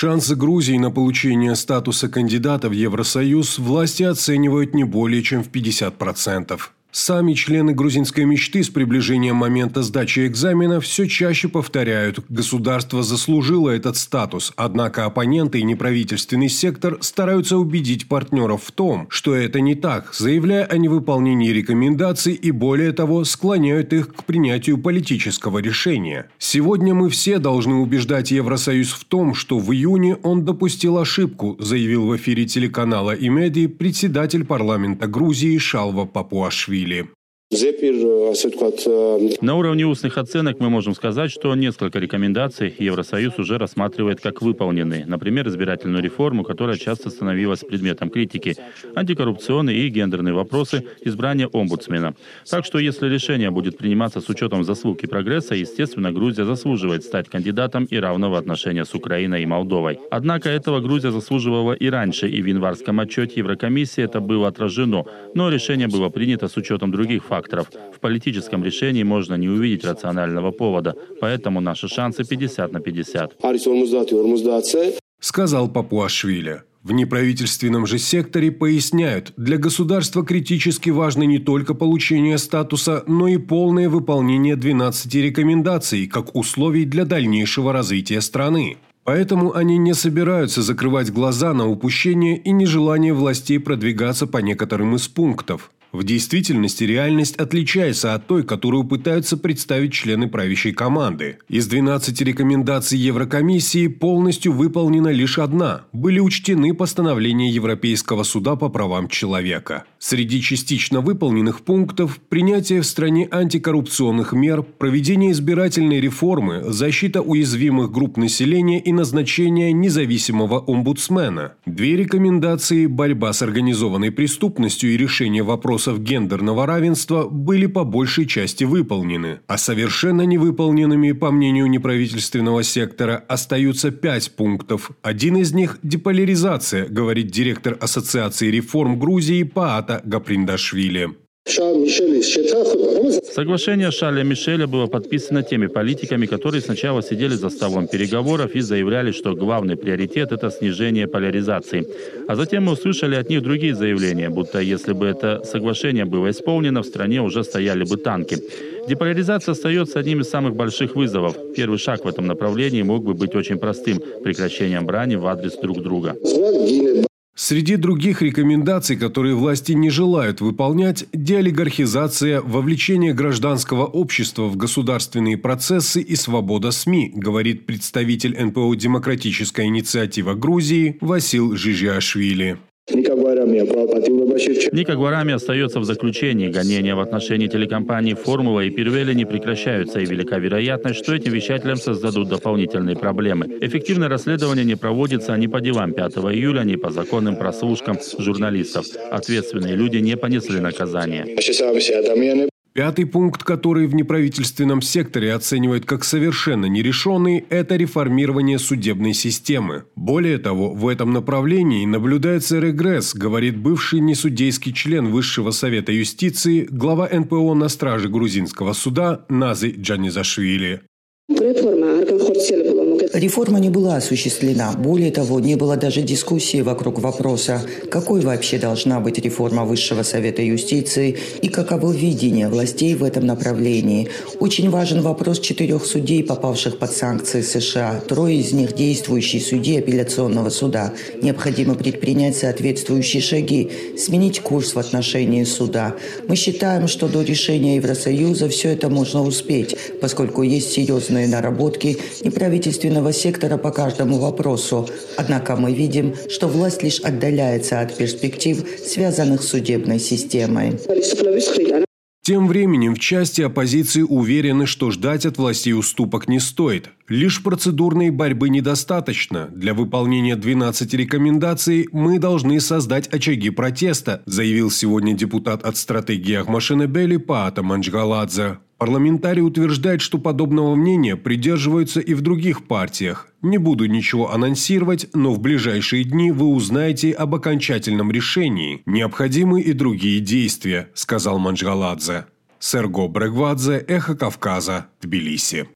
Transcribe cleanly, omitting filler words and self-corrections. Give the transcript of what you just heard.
Шансы Грузии на получение статуса кандидата в Евросоюз власти оценивают не более чем в 50%. Сами члены грузинской мечты с приближением момента сдачи экзамена все чаще повторяют: государство заслужило этот статус, однако оппоненты и неправительственный сектор стараются убедить партнеров в том, что это не так, заявляя о невыполнении рекомендаций и, более того, склоняют их к принятию политического решения. Сегодня мы все должны убеждать Евросоюз в том, что в июне он допустил ошибку, заявил в эфире телеканала Имеди председатель парламента Грузии Шалва Папуашвили. На уровне устных оценок мы можем сказать, что несколько рекомендаций Евросоюз уже рассматривает как выполненные. Например, избирательную реформу, которая часто становилась предметом критики, антикоррупционные и гендерные вопросы, избрание омбудсмена. Так что если решение будет приниматься с учетом заслуг и прогресса, естественно, Грузия заслуживает стать кандидатом и равного отношения с Украиной и Молдовой. Однако этого Грузия заслуживала и раньше, и в январском отчете Еврокомиссии это было отражено, но решение было принято с учетом других факторов. В политическом решении можно не увидеть рационального повода, поэтому наши шансы 50 на 50. Сказал Папуашвили. В неправительственном же секторе поясняют, для государства критически важно не только получение статуса, но и полное выполнение 12 рекомендаций как условий для дальнейшего развития страны. Поэтому они не собираются закрывать глаза на упущение и нежелание властей продвигаться по некоторым из пунктов. В действительности реальность отличается от той, которую пытаются представить члены правящей команды. Из 12 рекомендаций Еврокомиссии полностью выполнена лишь одна. Были учтены постановления Европейского суда по правам человека. Среди частично выполненных пунктов – принятие в стране антикоррупционных мер, проведение избирательной реформы, защита уязвимых групп населения и назначение независимого омбудсмена. 2 рекомендации – борьба с организованной преступностью и решение вопросов гендерного равенства были по большей части выполнены, а совершенно невыполненными, по мнению неправительственного сектора, остаются 5 пунктов. Один из них – деполяризация, говорит директор Ассоциации реформ Грузии Паата Гаприндашвили. Соглашение Шарля Мишеля было подписано теми политиками, которые сначала сидели за столом переговоров и заявляли, что главный приоритет – это снижение поляризации. А затем мы услышали от них другие заявления, будто если бы это соглашение было исполнено, в стране уже стояли бы танки. Деполяризация остается одним из самых больших вызовов. Первый шаг в этом направлении мог бы быть очень простым – прекращением брани в адрес друг друга. Среди других рекомендаций, которые власти не желают выполнять, деолигархизация, вовлечение гражданского общества в государственные процессы и свобода СМИ, говорит представитель НПО «Демократическая инициатива Грузии» Васил Жижиашвили. Ника Гварами остается в заключении. Гонения в отношении телекомпаний «Формула» и «Пирвели» не прекращаются, и велика вероятность, что этим вещателям создадут дополнительные проблемы. Эффективное расследование не проводится ни по делам 5 июля, ни по законным прослушкам журналистов. Ответственные люди не понесли наказание. 5-й пункт, который в неправительственном секторе оценивают как совершенно нерешенный, это реформирование судебной системы. Более того, в этом направлении наблюдается регресс, говорит бывший несудейский член Высшего совета юстиции, глава НПО на страже грузинского суда Назы Джанизашвили. Реформа не была осуществлена. Более того, не было даже дискуссии вокруг вопроса, какой вообще должна быть реформа Высшего совета юстиции и каково видение властей в этом направлении. Очень важен вопрос 4 судей, попавших под санкции США. 3 из них действующие судьи апелляционного суда. Необходимо предпринять соответствующие шаги, сменить курс в отношении суда. Мы считаем, что до решения Евросоюза все это можно успеть, поскольку есть серьезные наработки неправительственного сектора по каждому вопросу. Однако мы видим, что власть лишь отдаляется от перспектив, связанных с судебной системой. Тем временем в части оппозиции уверены, что ждать от властей уступок не стоит. Лишь процедурной борьбы недостаточно. Для выполнения 12 рекомендаций мы должны создать очаги протеста, заявил сегодня депутат от стратегии Ахмашенебели Паата Манчгаладзе. Парламентарий утверждает, что подобного мнения придерживаются и в других партиях. Не буду ничего анонсировать, но в ближайшие дни вы узнаете об окончательном решении. Необходимы и другие действия, сказал Манчгаладзе. Серго Брегвадзе, Эхо Кавказа, Тбилиси.